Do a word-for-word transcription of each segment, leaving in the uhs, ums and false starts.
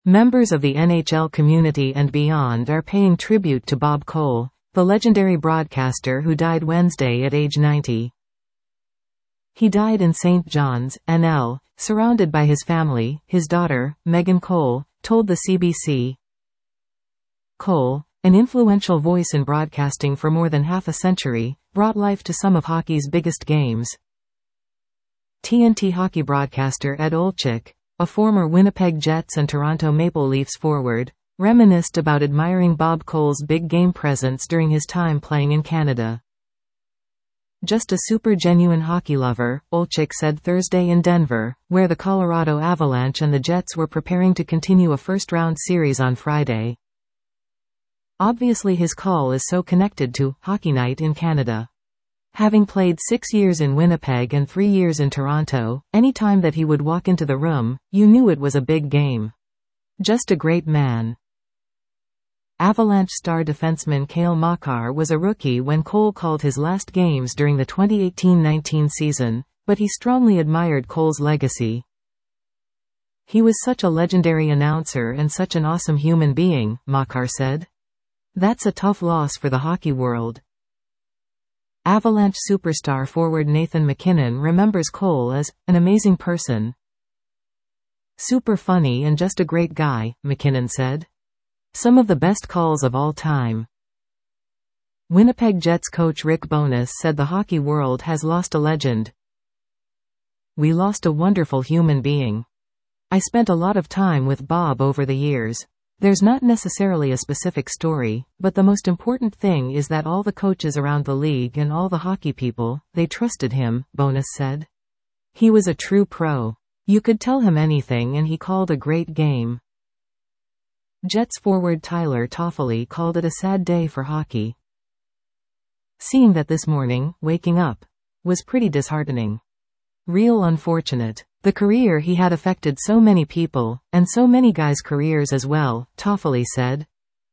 Members of the N H L community and beyond are paying tribute to Bob Cole, the legendary broadcaster who died Wednesday at age ninety. He died in Saint John's, N L, surrounded by his family. His daughter, Megan Cole, told the C B C. Cole, an influential voice in broadcasting for more than half a century, brought life to some of hockey's biggest games. T N T hockey broadcaster Ed Olczyk, a former Winnipeg Jets and Toronto Maple Leafs forward, reminisced about admiring Bob Cole's big game presence during his time playing in Canada. "Just a super genuine hockey lover," Olczyk said Thursday in Denver, where the Colorado Avalanche and the Jets were preparing to continue a first-round series on Friday. Obviously his call is so connected to Hockey Night in Canada. Having played six years in Winnipeg and three years in Toronto, any time that he would walk into the room, you knew it was a big game. Just a great man. Avalanche star defenseman Cale Makar was a rookie when Cole called his last games during the twenty eighteen nineteen season, but he strongly admired Cole's legacy. "He was such a legendary announcer and such an awesome human being," Makar said. "That's a tough loss for the hockey world." Avalanche superstar forward Nathan MacKinnon remembers Cole as an amazing person. "Super funny and just a great guy," MacKinnon said. "Some of the best calls of all time." Winnipeg Jets coach Rick Bowness said the hockey world has lost a legend. "We lost a wonderful human being. I spent a lot of time with Bob over the years. There's not necessarily a specific story, but the most important thing is that all the coaches around the league and all the hockey people, they trusted him," Bowness said. "He was a true pro. You could tell him anything and he called a great game." Jets forward Tyler Toffoli called it a sad day for hockey. "Seeing that this morning, waking up, was pretty disheartening. Real unfortunate. The career he had affected so many people, and so many guys' careers as well," Toffoli said.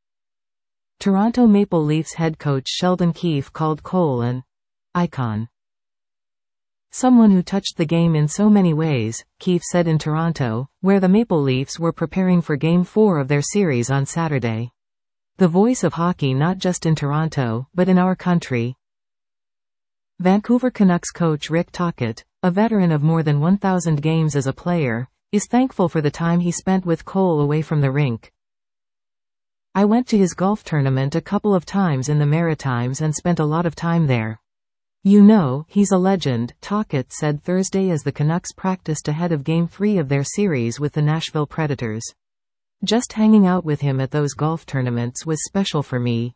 Toronto Maple Leafs head coach Sheldon Keefe called Cole an icon. "Someone who touched the game in so many ways," Keefe said in Toronto, where the Maple Leafs were preparing for Game four of their series on Saturday. "The voice of hockey not just in Toronto, but in our country." Vancouver Canucks coach Rick Tocchet, a veteran of more than one thousand games as a player, is thankful for the time he spent with Cole away from the rink. "I went to his golf tournament a couple of times in the Maritimes and spent a lot of time there. You know, he's a legend," Tocchet said Thursday as the Canucks practiced ahead of Game three of their series with the Nashville Predators. "Just hanging out with him at those golf tournaments was special for me."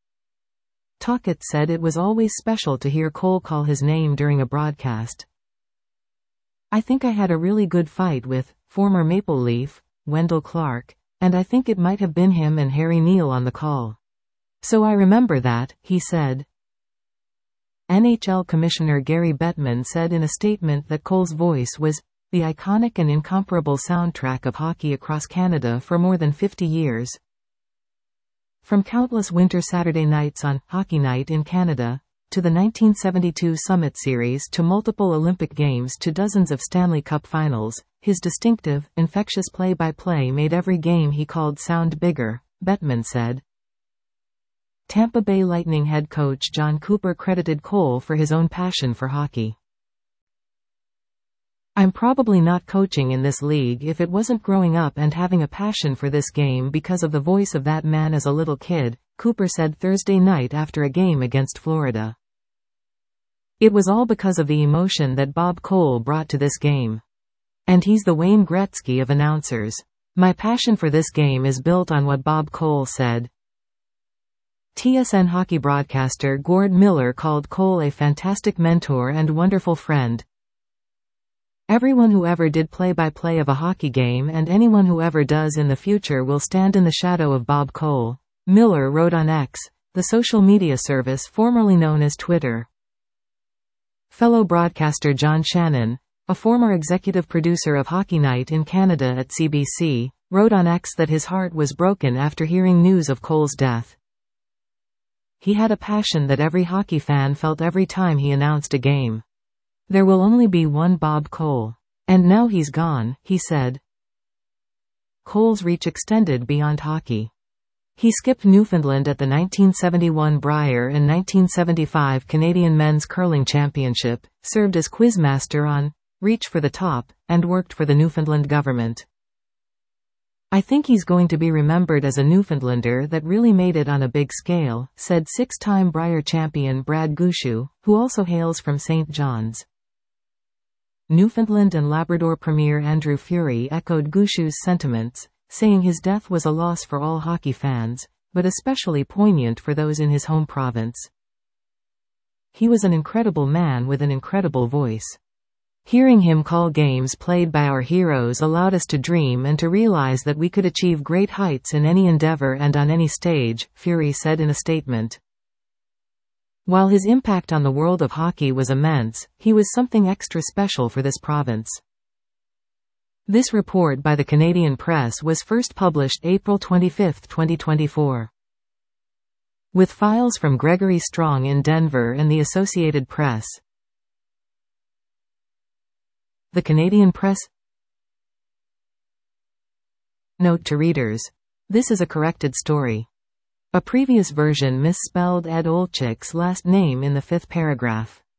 Tocchet said it was always special to hear Cole call his name during a broadcast. "I think I had a really good fight with former Maple Leaf, Wendell Clark, and I think it might have been him and Harry Neale on the call. So I remember that," he said. N H L Commissioner Gary Bettman said in a statement that Cole's voice was the iconic and incomparable soundtrack of hockey across Canada for more than fifty years. From countless winter Saturday nights on Hockey Night in Canada, to the nineteen seventy-two Summit Series to multiple Olympic Games to dozens of Stanley Cup finals, his distinctive, infectious play-by-play made every game he called sound bigger, Bettman said. Tampa Bay Lightning head coach John Cooper credited Cole for his own passion for hockey. "I'm probably not coaching in this league if it wasn't growing up and having a passion for this game because of the voice of that man as a little kid," Cooper said Thursday night after a game against Florida. "It was all because of the emotion that Bob Cole brought to this game. And he's the Wayne Gretzky of announcers. My passion for this game is built on what Bob Cole said." T S N hockey broadcaster Gord Miller called Cole a fantastic mentor and wonderful friend. "Everyone who ever did play-by-play of a hockey game and anyone who ever does in the future will stand in the shadow of Bob Cole," Miller wrote on X, the social media service formerly known as Twitter. Fellow broadcaster John Shannon, a former executive producer of Hockey Night in Canada at C B C, wrote on X that his heart was broken after hearing news of Cole's death. "He had a passion that every hockey fan felt every time he announced a game. There will only be one Bob Cole. And now he's gone," he said. Cole's reach extended beyond hockey. He skipped Newfoundland at the nineteen seventy-one Brier and nineteen seventy-five Canadian Men's Curling Championship, served as quizmaster on Reach for the Top, and worked for the Newfoundland government. "I think he's going to be remembered as a Newfoundlander that really made it on a big scale," said six-time Brier champion Brad Gushue, who also hails from Saint John's. Newfoundland and Labrador Premier Andrew Furey echoed Gushue's sentiments, saying his death was a loss for all hockey fans, but especially poignant for those in his home province. "He was an incredible man with an incredible voice. Hearing him call games played by our heroes allowed us to dream and to realize that we could achieve great heights in any endeavor and on any stage," Furey said in a statement. While his impact on the world of hockey was immense, he was something extra special for this province. This report by the Canadian Press was first published April twenty-fifth, twenty twenty-four. With files from Gregory Strong in Denver and the Associated Press. The Canadian Press. Note to readers. This is a corrected story. A previous version misspelled Ed Olchik's last name in the fifth paragraph.